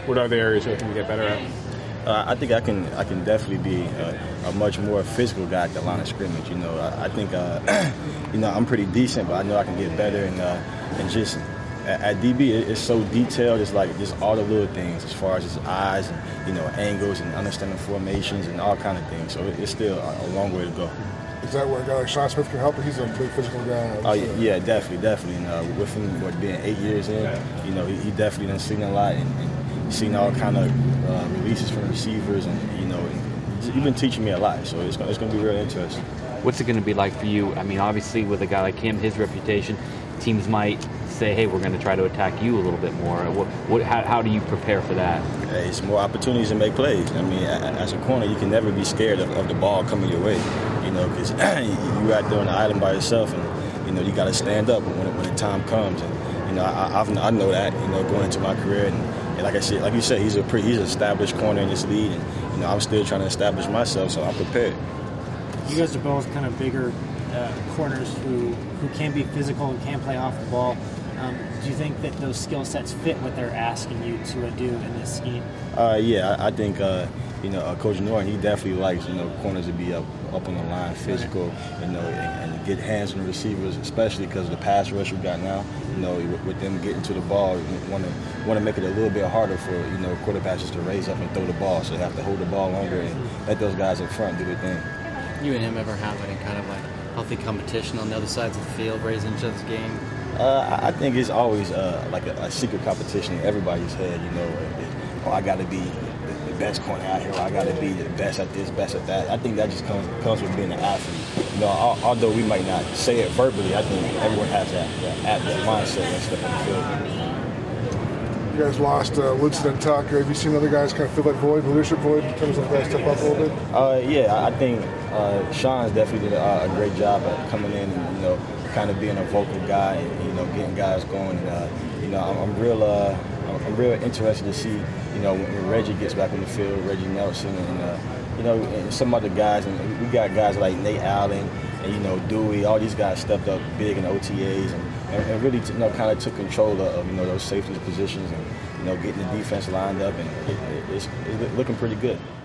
What other areas are you looking to get better at? I think I can definitely be a much more physical guy at the line of scrimmage. I think I'm pretty decent, but I know I can get better and just at DB it's so detailed. It's like just all the little things as far as his eyes and angles and understanding formations and all kind of things. So it's still a long way to go. Is that where a guy like Sean Smith can help? He's a big physical guy. Oh yeah, definitely. And with him being 8 years in, he definitely done seen a lot and seen all kind of releases from receivers, and he's been teaching me a lot. So it's going to be really interesting. What's it going to be like for you? I mean, obviously with a guy like him, his reputation, teams might say, hey, we're going to try to attack you a little bit more. How do you prepare for that? It's more opportunities to make plays. I mean, as a corner, you can never be scared of the ball coming your way, because you're out there on the island by yourself, and you got to stand up when the time comes. And I know that going into my career, and like you said, he's an established corner in this league, and I'm still trying to establish myself, so I'm prepared. You guys are both kind of bigger corners who can be physical and can play off the ball. Do you think that those skill sets fit what they're asking you to do in this scheme? Yeah, I think Coach Norton, he definitely likes corners to be up on the line, physical, and get hands on the receivers, especially because of the pass rush we got now. With them getting to the ball, want to make it a little bit harder for quarterbacks just to raise up and throw the ball, so they have to hold the ball longer and let those guys up front do their thing. You and him ever have any kind of like healthy competition on the other sides of the field, raising each other's game? I think it's always like a secret competition in everybody's head. I got to be the best corner out here, or I got to be the best at this, best at that. I think that just comes with being an athlete. Although we might not say it verbally, I think everyone has that mindset and stuff on the field. You guys lost Woodson and Tucker. Have you seen other guys kind of fill that void, leadership void, in terms of guys step up a little bit? Yeah, I think Sean's definitely did a great job at coming in and kind of being a vocal guy and getting guys going. And I'm real interested to see when Reggie gets back on the field, Reggie Nelson, and some other guys. And we got guys like Nate Allen and Dewey. All these guys stepped up big in OTAs and really kind of took control of those safety positions and getting the defense lined up, and it's looking pretty good.